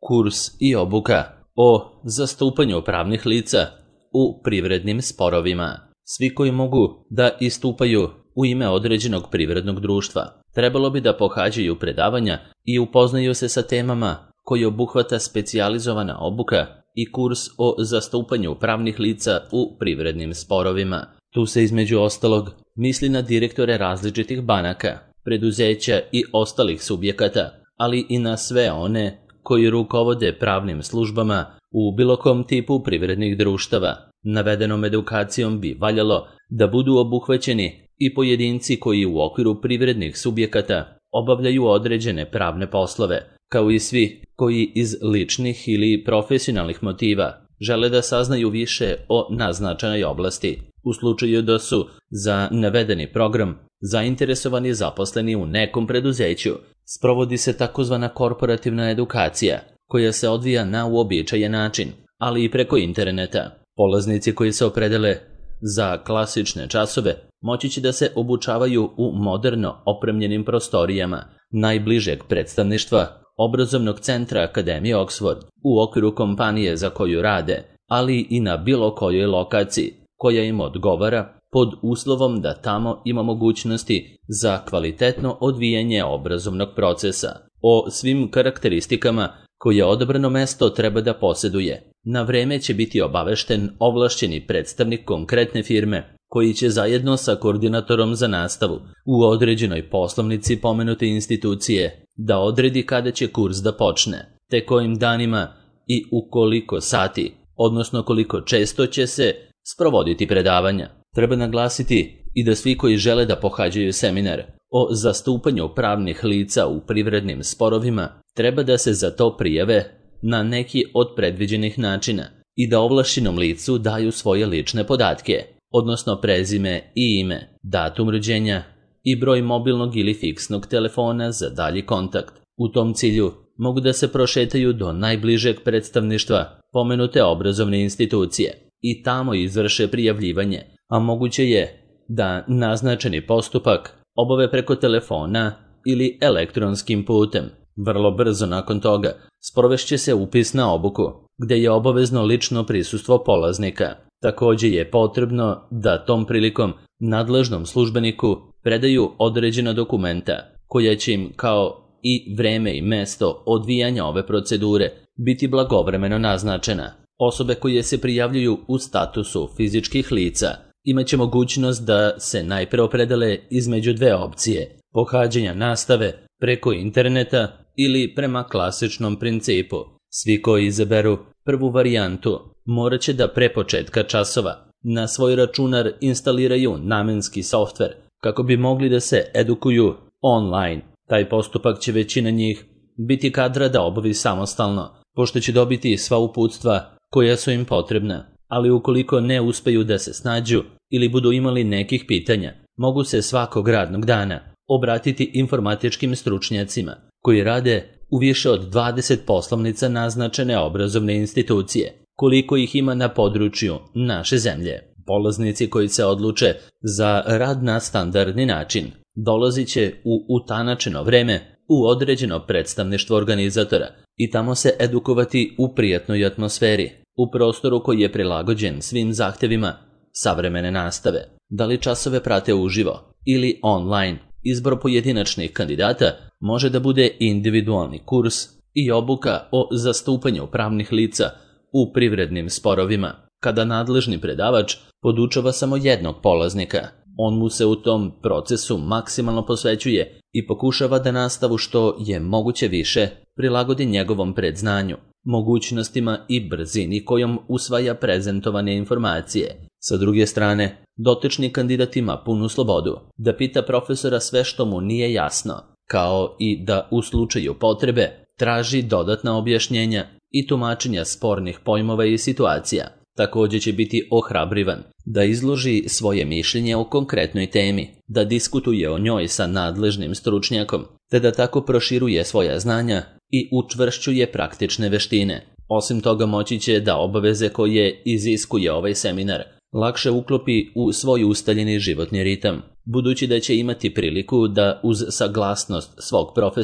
kurs i obuka o zastupanju pravnih lica u privrednim sporovima. Svi koji mogu da istupaju u ime određenog privrednog društva trebalo bi da pohađaju predavanja i upoznaju se sa temama koje obuhvata specijalizovana obuka i kurs o zastupanju pravnih lica u privrednim sporovima. Tu se između ostalog misli na direktore različitih banaka, preduzeća i ostalih subjekata, ali i na sve one koji rukovode pravnim službama u bilo kom tipu privrednih društava. Navedenom edukacijom bi valjalo da budu obuhvaćeni i pojedinci koji u okviru privrednih subjekata obavljaju određene pravne poslove, kao i svi koji iz ličnih ili profesionalnih motiva žele da saznaju više o naznačenoj oblasti. U slučaju da su za navedeni program zainteresovani zaposleni u nekom preduzeću, sprovodi se takozvana korporativna edukacija, koja se odvija na uobičajen način, ali i preko interneta. Polaznici koji se opredele za klasične časove moći će da se obučavaju u moderno opremljenim prostorijama najbližeg predstavništva obrazovnog centra Akademije Oxford u okviru kompanije za koju rade, ali i na bilo kojoj lokaciji koja im odgovara pod uslovom da tamo ima mogućnosti za kvalitetno odvijanje obrazovnog procesa. O svim karakteristikama koje odabrano mesto treba da posjeduje, na vreme će biti obavešten ovlašćeni predstavnik konkretne firme koji će zajedno sa koordinatorom za nastavu u određenoj poslovnici pomenute institucije da odredi kada će kurs da počne, te kojim danima i u koliko sati, odnosno koliko često će se sprovoditi predavanja. Treba naglasiti i da svi koji žele da pohađaju seminar o zastupanju pravnih lica u privrednim sporovima treba da se za to prijave na neki od predviđenih načina i da ovlašćenom licu daju svoje lične podatke, odnosno prezime i ime, datum rođenja i broj mobilnog ili fiksnog telefona za dalji kontakt. U tom cilju mogu da se prošetaju do najbližeg predstavništva pomenute obrazovne institucije i tamo izvrše prijavljivanje, a moguće je da naznačeni postupak obave preko telefona ili elektronskim putem. Vrlo brzo nakon toga sprovešće se upis na obuku, gde je obavezno lično prisustvo polaznika. Također je potrebno da tom prilikom nadležnom službeniku predaju određena dokumenta, koja će im kao i vreme i mesto odvijanja ove procedure biti blagovremeno naznačena. Osobe koje se prijavljuju u statusu fizičkih lica imaće mogućnost da se najpre opredele između dve opcije: pohađanja nastave preko interneta ili prema klasičnom principu. Svi koji izaberu prvu varijantu morat će da pre početka časova na svoj računar instaliraju namenski softver kako bi mogli da se edukuju online. Taj postupak će većina njih biti kadra da obavi samostalno, pošto će dobiti sva uputstva koja su im potrebna, ali ukoliko ne uspeju da se snađu ili budu imali nekih pitanja, mogu se svakog radnog dana obratiti informatičkim stručnjacima koji rade u više od 20 poslovnica naznačene obrazovne institucije, koliko ih ima na području naše zemlje. Polaznici koji se odluče za rad na standardni način dolazit će u utanačeno vreme u određeno predstavništvo organizatora i tamo se edukovati u prijatnoj atmosferi, u prostoru koji je prilagođen svim zahtevima savremene nastave. Da li časove prate uživo ili online, izbor pojedinačnih kandidata može da bude individualni kurs i obuka o zastupanju pravnih lica u privrednim sporovima, kada nadležni predavač podučava samo jednog polaznika. On mu se u tom procesu maksimalno posvećuje i pokušava da nastavu što je moguće više prilagodi njegovom predznanju, mogućnostima i brzini kojom usvaja prezentovane informacije. Sa druge strane, dotični kandidat ima punu slobodu da pita profesora sve što mu nije jasno, kao i da u slučaju potrebe traži dodatna objašnjenja i tumačenja spornih pojmova i situacija. Također će biti ohrabrivan da izloži svoje mišljenje o konkretnoj temi, da diskutuje o njoj sa nadležnim stručnjakom, te da tako proširuje svoja znanja i učvršćuje praktične veštine. Osim toga moći će da obaveze koje iziskuje ovaj seminar lakše uklopi u svoj ustaljeni životni ritam, budući da će imati priliku da uz saglasnost svog profesora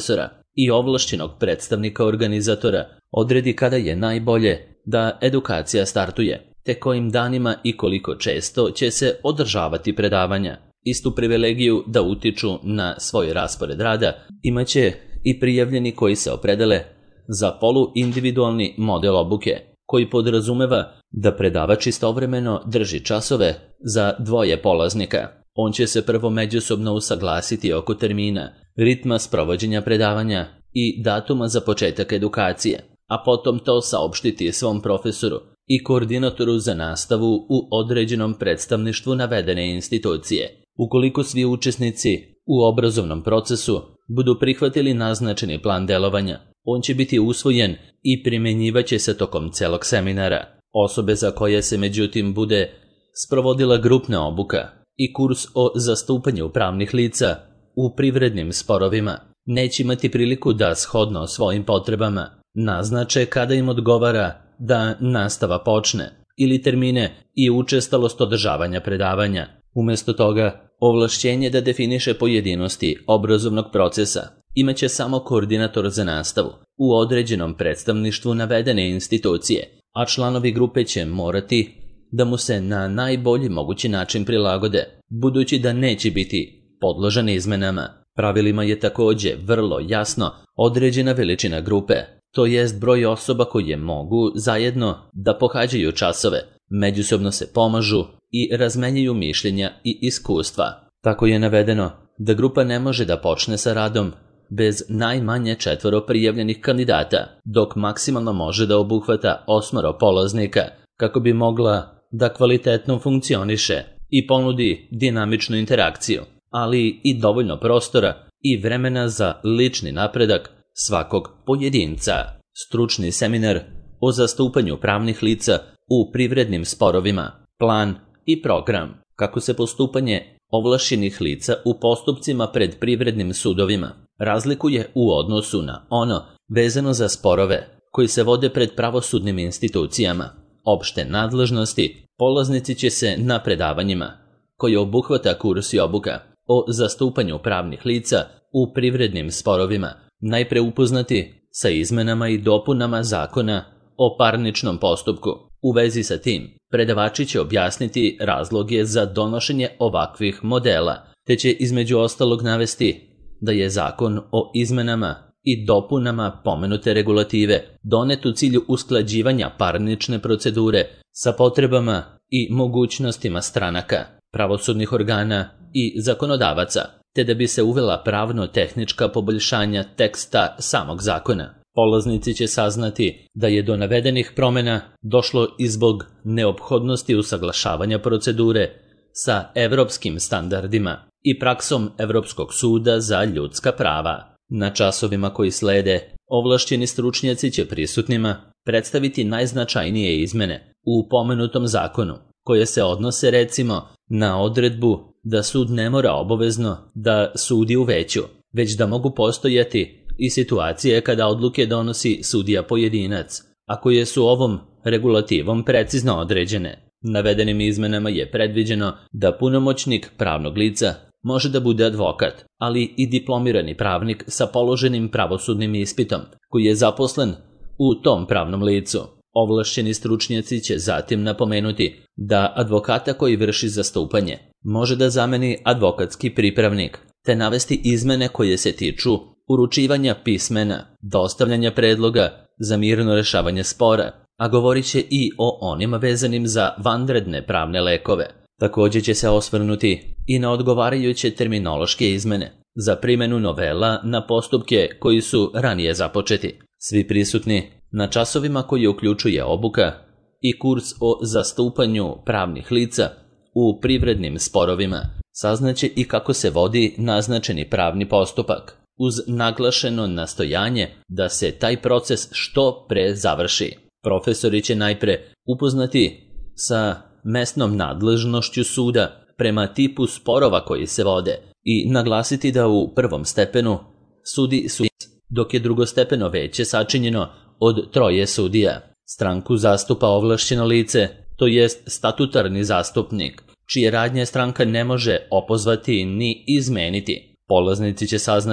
i ovlašćenog predstavnika organizatora odredi kada je najbolje da edukacija startuje, te kojim danima i koliko često će se održavati predavanja. Istu privilegiju da utiču na svoj raspored rada imaće i prijavljeni koji se opredele za poluindividualni model obuke, koji podrazumeva da predavač istovremeno drži časove za dvoje polaznika. On će se prvo međusobno usaglasiti oko termina, ritma sprovođenja predavanja i datuma za početak edukacije, a potom to saopštiti svom profesoru i koordinatoru za nastavu u određenom predstavništvu navedene institucije. Ukoliko svi učesnici u obrazovnom procesu budu prihvatili naznačeni plan delovanja, on će biti usvojen i primjenjivaće se tokom celog seminara. Osobe za koje se međutim bude sprovodila grupna obuka i kurs o zastupanju pravnih lica u privrednim sporovima neće imati priliku da shodno svojim potrebama naznače kada im odgovara da nastava počne ili termine i učestalost održavanja predavanja. Umjesto toga, ovlašćenje da definiše pojedinosti obrazovnog procesa imaće samo koordinator za nastavu u određenom predstavništvu navedene institucije, a članovi grupe će morati da mu se na najbolji mogući način prilagode, budući da neće biti podložan izmenama. Pravilima je također vrlo jasno određena veličina grupe, to jest broj osoba koje mogu zajedno da pohađaju časove, međusobno se pomažu i razmenjuju mišljenja i iskustva. Tako je navedeno da grupa ne može da počne sa radom bez najmanje 4 prijavljenih kandidata, dok maksimalno može da obuhvata 8 polaznika kako bi mogla da kvalitetno funkcioniše i ponudi dinamičnu interakciju, ali i dovoljno prostora i vremena za lični napredak svakog pojedinca. Stručni seminar o zastupanju pravnih lica u privrednim sporovima, plan i program, kako se postupanje ovlašćenih lica u postupcima pred privrednim sudovima razlikuje u odnosu na ono vezano za sporove koji se vode pred pravosudnim institucijama. Opšte nadležnosti polaznici će se na predavanjima, koje obuhvata kurs i obuka o zastupanju pravnih lica u privrednim sporovima, najpre upoznati sa izmenama i dopunama zakona o parničnom postupku. U vezi sa tim, predavači će objasniti razloge za donošenje ovakvih modela, te će između ostalog navesti da je zakon o izmenama i dopunama pomenute regulative donet u cilju usklađivanja parnične procedure sa potrebama i mogućnostima stranaka, pravosudnih organa i zakonodavaca, te da bi se uvela pravno-tehnička poboljšanja teksta samog zakona. Polaznici će saznati da je do navedenih promjena došlo i zbog neophodnosti usaglašavanja procedure sa evropskim standardima i praksom Evropskog suda za ljudska prava. Na časovima koji slede, ovlašćeni stručnjaci će prisutnima predstaviti najznačajnije izmene u pomenutom zakonu, koje se odnose recimo na odredbu da sud ne mora obavezno da sudi u veću, već da mogu postojati i situacije kada odluke donosi sudija pojedinac, a koje su ovom regulativom precizno određene. Navedenim izmenama je predviđeno da punomoćnik pravnog lica može da bude advokat, ali i diplomirani pravnik sa položenim pravosudnim ispitom, koji je zaposlen u tom pravnom licu. Ovlašćeni stručnjaci će zatim napomenuti da advokata koji vrši zastupanje može da zameni advokatski pripravnik, te navesti izmene koje se tiču uručivanja pismena, dostavljanja predloga za mirno rešavanje spora, a govorit će i o onima vezanim za vanredne pravne lekove. Također će se osvrnuti i na odgovarajuće terminološke izmene za primjenu novela na postupke koji su ranije započeti. Svi prisutni na časovima koji uključuje obuka i kurs o zastupanju pravnih lica u privrednim sporovima saznaće i kako se vodi naznačeni pravni postupak, uz naglašeno nastojanje da se taj proces što pre završi. Profesori će najpre upoznati sa mesnom nadležnošću suda prema tipu sporova koji se vode i naglasiti da u prvom stepenu sudi sudac, dok je drugostepeno veće sačinjeno od 3 sudija. Stranku zastupa ovlašćeno lice, to jest statutarni zastupnik, čije radnje stranka ne može opozvati ni izmeniti. Polaznici će saznati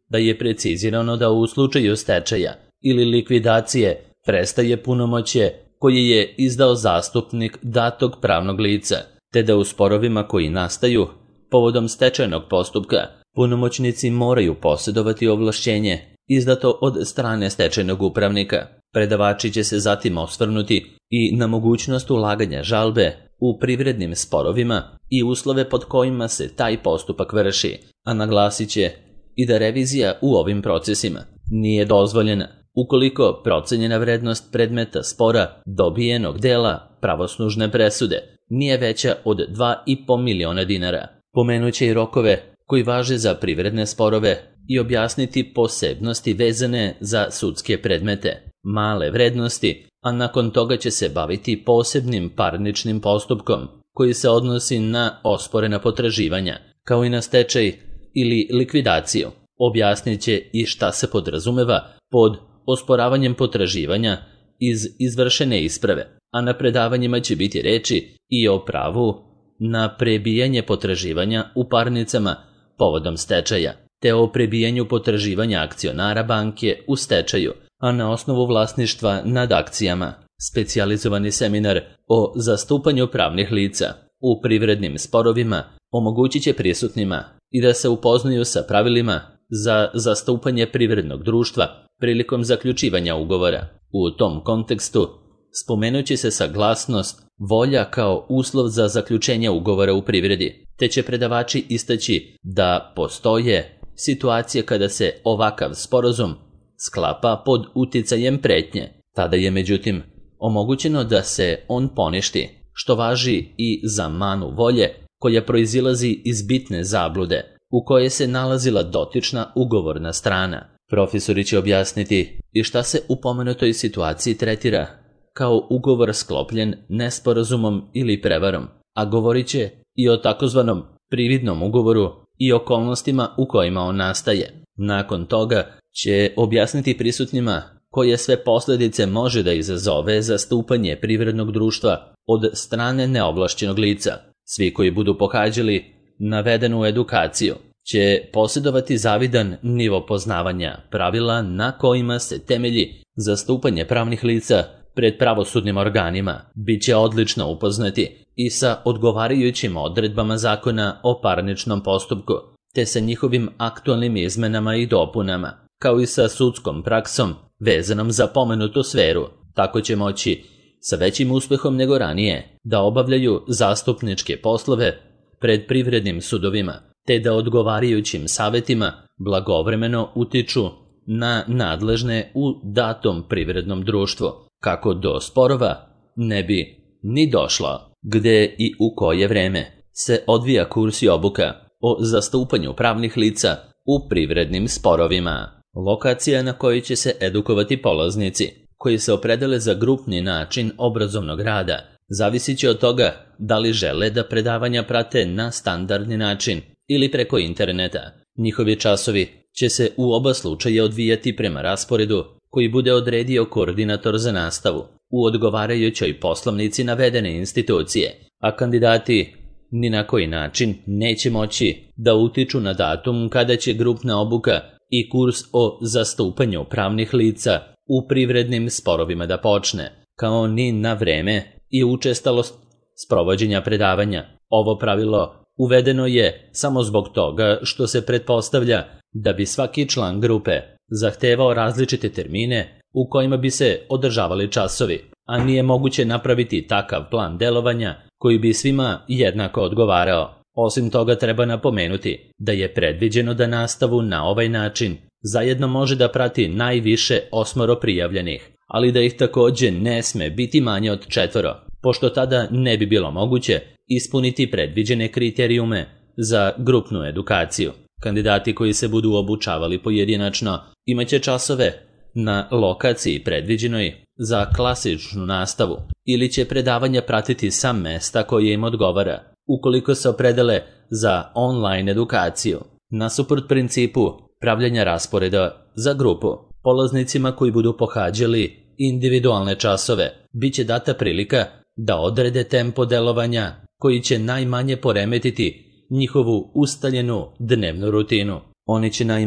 da je precizirano da u slučaju stečaja ili likvidacije prestaje punomoćje koje je izdao zastupnik datog pravnog lica, te da u sporovima koji nastaju povodom stečajnog postupka punomoćnici moraju posjedovati ovlašćenje izdato od strane stečajnog upravnika. Predavači će se zatim osvrnuti i na mogućnost ulaganja žalbe u privrednim sporovima i uslove pod kojima se taj postupak vrši, a naglasit će i da revizija u ovim procesima nije dozvoljena ukoliko procenjena vrednost predmeta spora dobijenog dela pravosnažne presude nije veća od 2,5 miliona dinara. Pomenuće i rokove koji važe za privredne sporove i objasniti posebnosti vezane za sudske predmete male vrednosti, a nakon toga će se baviti posebnim parničnim postupkom koji se odnosi na osporena potraživanja, kao i na stečaj ili likvidaciju. Objasnit će i šta se podrazumeva pod osporavanjem potraživanja iz izvršene isprave, a na predavanjima će biti reči i o pravu na prebijanje potraživanja u parnicama povodom stečaja, te o prebijanju potraživanja akcionara banke u stečaju, a na osnovu vlasništva nad akcijama. Specijalizovani seminar o zastupanju pravnih lica u privrednim sporovima omogućit će prisutnima i da se upoznaju sa pravilima za zastupanje privrednog društva prilikom zaključivanja ugovora. U tom kontekstu spomenut će se saglasnost volja kao uslov za zaključenje ugovora u privredi, te će predavači istaći da postoje situacije kada se ovakav sporazum sklapa pod uticajem pretnje. Tada je međutim omogućeno da se on poništi, što važi i za manu volje koja proizilazi iz bitne zablude u kojoj se nalazila dotična ugovorna strana. Profesori će objasniti i šta se u pomenutoj situaciji tretira kao ugovor sklopljen nesporazumom ili prevarom, a govorit će i o takozvanom prividnom ugovoru i okolnostima u kojima on nastaje. Nakon toga će objasniti prisutnima koje sve posljedice može da izazove zastupanje privrednog društva od strane neovlašćenog lica. Svi koji budu pohađali navedenu edukaciju će posjedovati zavidan nivo poznavanja pravila na kojima se temelji zastupanje pravnih lica pred pravosudnim organima. Biće odlično upoznati i sa odgovarajućim odredbama zakona o parničnom postupku, te sa njihovim aktualnim izmenama i dopunama, kao i sa sudskom praksom vezanom za pomenutu sferu. Tako će moći sa većim uspehom nego ranije da obavljaju zastupničke poslove pred privrednim sudovima, te da odgovarajućim savjetima blagovremeno utiču na nadležne u datom privrednom društvu, kako do sporova ne bi ni došlo. Gde i u koje vreme se odvija kurs i obuka o zastupanju pravnih lica u privrednim sporovima. Lokacija na kojoj će se edukovati polaznici koji se opredele za grupni način obrazovnog rada zavisit će od toga da li žele da predavanja prate na standardni način ili preko interneta. Njihovi časovi će se u oba slučaja odvijati prema rasporedu koji bude odredio koordinator za nastavu u odgovarajućoj poslovnici navedene institucije, a kandidati ni na koji način neće moći da utiču na datum kada će grupna obuka i kurs o zastupanju pravnih lica u privrednim sporovima da počne, kao ni na vreme i učestalost sprovođenja predavanja. Ovo pravilo uvedeno je samo zbog toga što se pretpostavlja da bi svaki član grupe zahtevao različite termine u kojima bi se održavali časovi, a nije moguće napraviti takav plan delovanja koji bi svima jednako odgovarao. Osim toga treba napomenuti da je predviđeno da nastavu na ovaj način zajedno može da prati najviše 8 prijavljenih, ali da ih također ne sme biti manje od 4, pošto tada ne bi bilo moguće ispuniti predviđene kriterijume za grupnu edukaciju. Kandidati koji se budu obučavali pojedinačno imaće časove na lokaciji predviđenoj za klasičnu nastavu ili će predavanja pratiti sa mesta koje im odgovara. Ukoliko se opredele za online edukaciju, nasuprot principu pravljanja rasporeda za grupu, polaznicima koji budu pohađali individualne časove, bit će data prilika da odrede tempo delovanja koji će najmanje poremetiti njihovu ustaljenu dnevnu rutinu. Oni će naime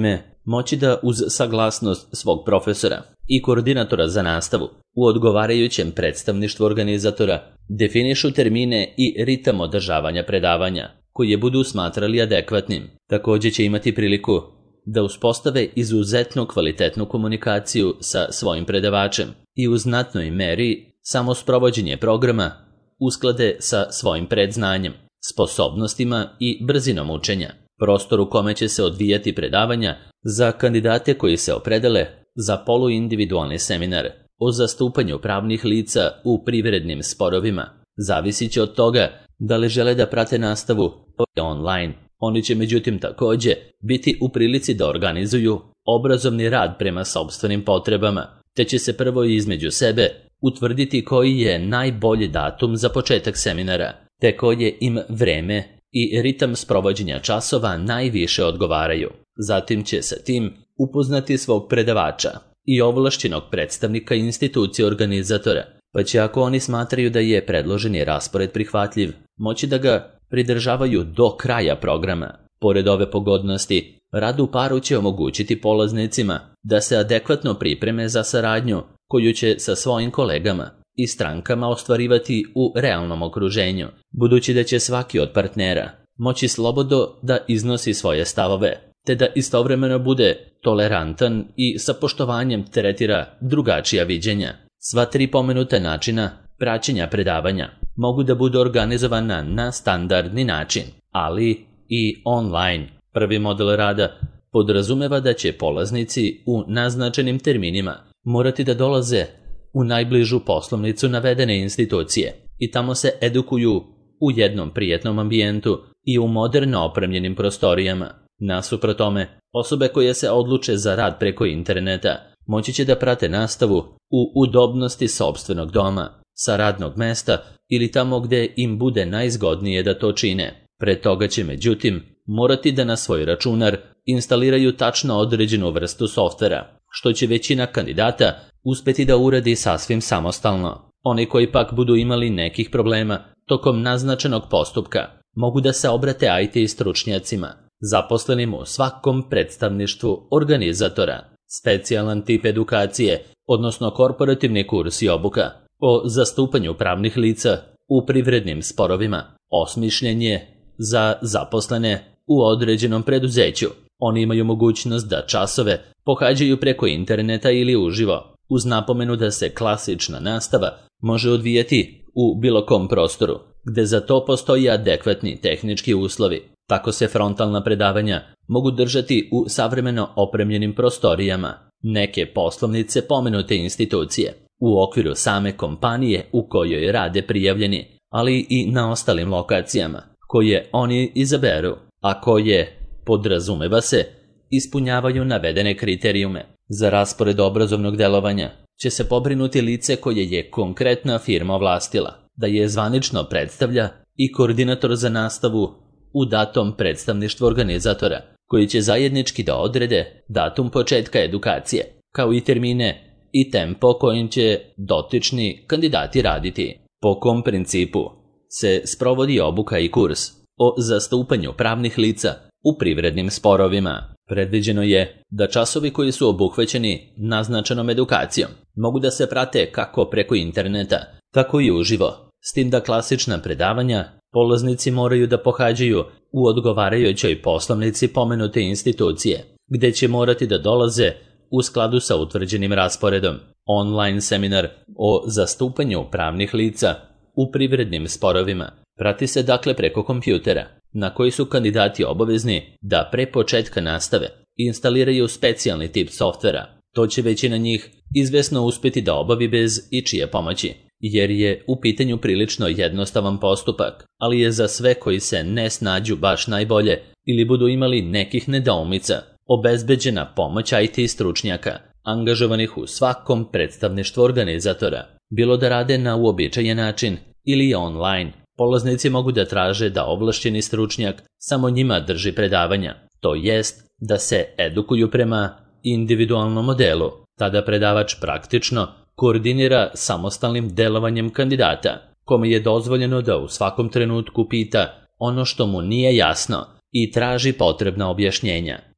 moći da uz saglasnost svog profesora i koordinatora za nastavu u odgovarajućem predstavništvu organizatora definišu termine i ritam održavanja predavanja koje budu smatrali adekvatnim. Također će imati priliku da uspostave izuzetno kvalitetnu komunikaciju sa svojim predavačem i u znatnoj meri samo sprovođenje programa usklade sa svojim predznanjem, sposobnostima i brzinom učenja. Prostor u kome će se odvijati predavanja za kandidate koji se opredele za poluindividualni seminar o zastupanju pravnih lica u privrednim sporovima zavisit će od toga da li žele da prate nastavu online. Oni će međutim također biti u prilici da organizuju obrazovni rad prema sopstvenim potrebama, te će se prvo između sebe utvrditi koji je najbolji datum za početak seminara, te koje im vreme i ritam sprovođenja časova najviše odgovaraju. Zatim će sa tim upoznati svog predavača i ovlašćenog predstavnika institucije organizatora, pa će ako oni smatraju da je predloženi raspored prihvatljiv, moći da ga pridržavaju do kraja programa. Pored ove pogodnosti, rad u paru će omogućiti polaznicima da se adekvatno pripreme za saradnju koju će sa svojim kolegama i strankama ostvarivati u realnom okruženju, budući da će svaki od partnera moći slobodno da iznosi svoje stavove, te da istovremeno bude tolerantan i sa poštovanjem tretira drugačija viđenja. Sva 3 pomenuta načina praćenja predavanja mogu da budu organizovana na standardni način, ali i online. Prvi model rada podrazumeva da će polaznici u naznačenim terminima morati da dolaze u najbližu poslovnicu navedene institucije i tamo se edukuju u jednom prijetnom ambijentu i u moderno opremljenim prostorijama. Nasuprot tome, osobe koje se odluče za rad preko interneta moći će da prate nastavu u udobnosti sopstvenog doma, sa radnog mesta ili tamo gdje im bude najzgodnije da to čine. Pre toga će međutim morati da na svoj računar instaliraju tačno određenu vrstu softvera, što će većina kandidata uspeti da uradi sasvim samostalno. Oni koji pak budu imali nekih problema tokom naznačenog postupka mogu da se obrate IT stručnjacima, zaposlenim u svakom predstavništvu organizatora. Specijalan tip edukacije, odnosno korporativni kurs i obuka o zastupanju pravnih lica u privrednim sporovima, osmišljen je za zaposlene u određenom preduzeću. Oni imaju mogućnost da časove pohađaju preko interneta ili uživo, uz napomenu da se klasična nastava može odvijati u bilo kom prostoru, gde za to postoji adekvatni tehnički uslovi. Tako se frontalna predavanja mogu držati u savremeno opremljenim prostorijama neke poslovnice pomenute institucije, u okviru same kompanije u kojoj rade prijavljeni, ali i na ostalim lokacijama koje oni izaberu, a koje, podrazumeva se, ispunjavaju navedene kriterijume. Za raspored obrazovnog delovanja će se pobrinuti lice koje je konkretna firma ovlastila da je zvanično predstavlja i koordinator za nastavu u datom predstavništvu organizatora, koji će zajednički da odrede datum početka edukacije, kao i termine i tempo kojim će dotični kandidati raditi. Po kom principu se sprovodi obuka i kurs o zastupanju pravnih lica u privrednim sporovima. Predviđeno je da časovi koji su obuhvaćeni naznačenom edukacijom mogu da se prate kako preko interneta, tako i uživo, s tim da klasična predavanja polaznici moraju da pohađaju u odgovarajućoj poslovnici pomenute institucije, gde će morati da dolaze u skladu sa utvrđenim rasporedom. Online seminar o zastupanju pravnih lica u privrednim sporovima prati se dakle preko kompjutera, na koji su kandidati obavezni da pre početka nastave instaliraju specijalni tip softvera. To će većina njih izvesno uspjeti da obavi bez ičije pomoći, jer je u pitanju prilično jednostavan postupak, ali je za sve koji se ne snađu baš najbolje ili budu imali nekih nedoumica obezbeđena pomoć IT stručnjaka, angažovanih u svakom predstavništvu organizatora. Bilo da rade na uobičajen način ili online, polaznici mogu da traže da ovlašćeni stručnjak samo njima drži predavanja, to jest da se edukuju prema individualnom modelu. Tada predavač praktično koordinira samostalnim delovanjem kandidata, kome je dozvoljeno da u svakom trenutku pita ono što mu nije jasno i traži potrebna objašnjenja.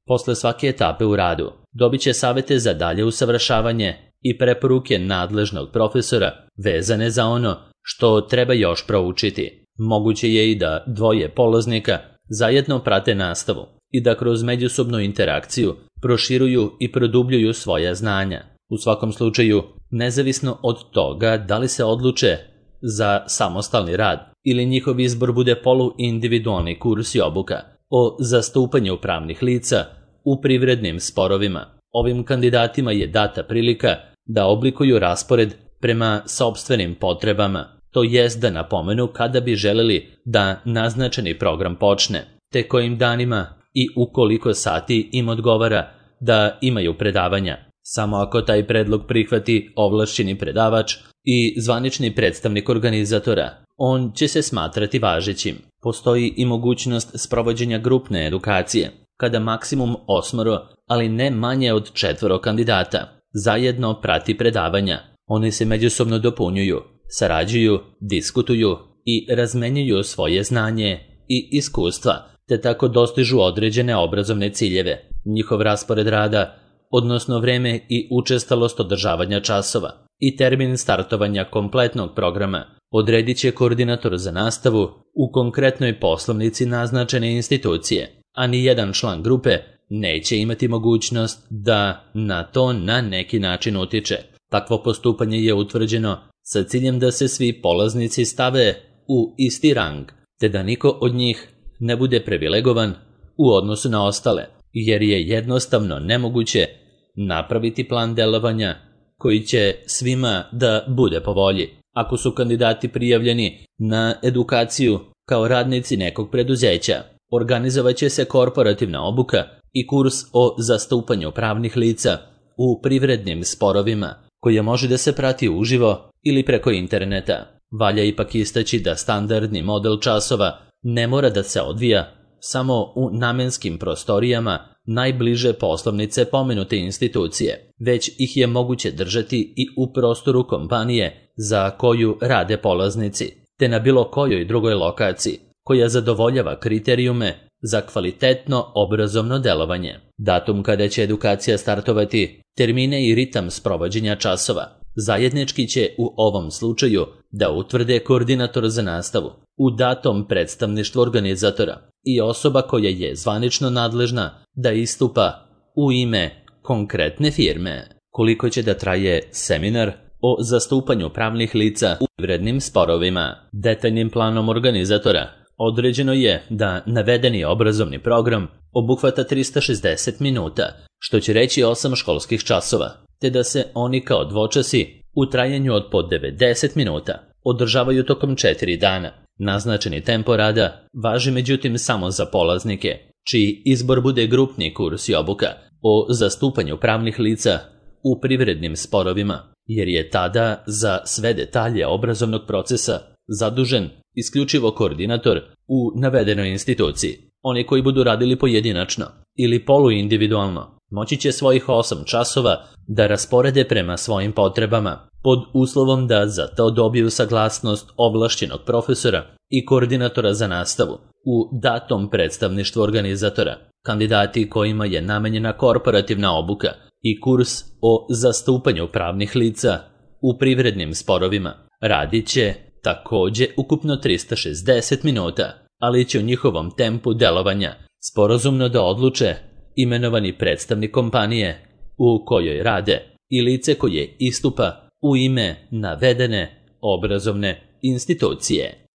Posle svake etape u radu dobit će savete za dalje usavršavanje i preporuke nadležnog profesora vezane za ono što treba još proučiti. Moguće je i da dvoje polaznika zajedno prate nastavu i da kroz međusobnu interakciju proširuju i produbljuju svoja znanja. U svakom slučaju, nezavisno od toga da li se odluče za samostalni rad ili njihov izbor bude poluindividualni kurs i obuka o zastupanju pravnih lica u privrednim sporovima, ovim kandidatima je data prilika da oblikuju raspored prema sopstvenim potrebama, to jest da napomenu kada bi želeli da naznačeni program počne, te kojim danima i u koliko sati im odgovara da imaju predavanja. Samo ako taj predlog prihvati ovlašćeni predavač i zvanični predstavnik organizatora, on će se smatrati važećim. Postoji i mogućnost sprovođenja grupne edukacije, kada maksimum 8, ali ne manje od 4 kandidata zajedno prati predavanja. Oni se međusobno dopunjuju, sarađuju, diskutuju i razmenjuju svoje znanje i iskustva, te tako dostižu određene obrazovne ciljeve. Njihov raspored rada, odnosno vreme i učestalost održavanja časova i termin startovanja kompletnog programa odredit će koordinator za nastavu u konkretnoj poslovnici naznačene institucije, a ni jedan član grupe neće imati mogućnost da na to na neki način utiče. Takvo postupanje je utvrđeno sa ciljem da se svi polaznici stave u isti rang, te da niko od njih ne bude privilegovan u odnosu na ostale, jer je jednostavno nemoguće napraviti plan delovanja koji će svima da bude po volji. Ako su kandidati prijavljeni na edukaciju kao radnici nekog preduzeća, organizovat će se korporativna obuka i kurs o zastupanju pravnih lica u privrednim sporovima, koja može da se prati uživo ili preko interneta. Valja ipak istaći da standardni model časova ne mora da se odvija samo u namenskim prostorijama najbliže poslovnice pomenute institucije, već ih je moguće držati i u prostoru kompanije za koju rade polaznici, te na bilo kojoj drugoj lokaciji koja zadovoljava kriterijume za kvalitetno obrazovno delovanje. Datum kada će edukacija startovati, termine i ritam sprovođenja časova zajednički će u ovom slučaju da utvrde koordinator za nastavu u datom predstavništvu organizatora i osoba koja je zvanično nadležna da istupa u ime konkretne firme. Koliko će da traje seminar o zastupanju pravnih lica u privrednim sporovima? Detaljnim planom organizatora određeno je da navedeni obrazovni program obuhvata 360 minuta, što će reći 8 školskih časova, te da se oni kao dvočasi u trajanju od po 90 minuta održavaju tokom 4 dana. Naznačeni tempo rada važi međutim samo za polaznike, čiji izbor bude grupni kurs i obuka o zastupanju pravnih lica u privrednim sporovima, jer je tada za sve detalje obrazovnog procesa zadužen isključivo koordinator u navedenoj instituciji. Oni koji budu radili pojedinačno ili poluindividualno moći će svojih 8 časova da rasporede prema svojim potrebama, pod uslovom da za to dobiju saglasnost ovlašćenog profesora i koordinatora za nastavu u datom predstavništvu organizatora. Kandidati kojima je namenjena korporativna obuka i kurs o zastupanju pravnih lica u privrednim sporovima radit će takođe ukupno 360 minuta, ali će u njihovom tempu delovanja sporazumno da odluče imenovani predstavnik kompanije u kojoj rade i lice koje istupa u ime navedene obrazovne institucije.